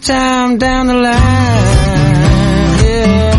time down the line. Yeah.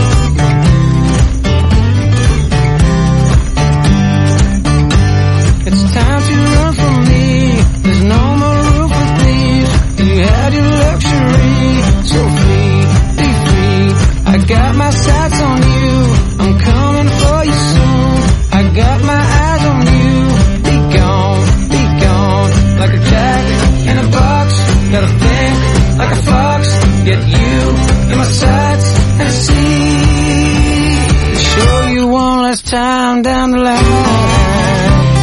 It's time to run from me. There's no more room for thieves. You had your luxury, so free, be free. I got my sights on you. I'm coming for you soon. I got my eyes on you. Be gone, like a cat in a box. Gotta think like a fox. Get you in my sights and see. Show you one last time down the line.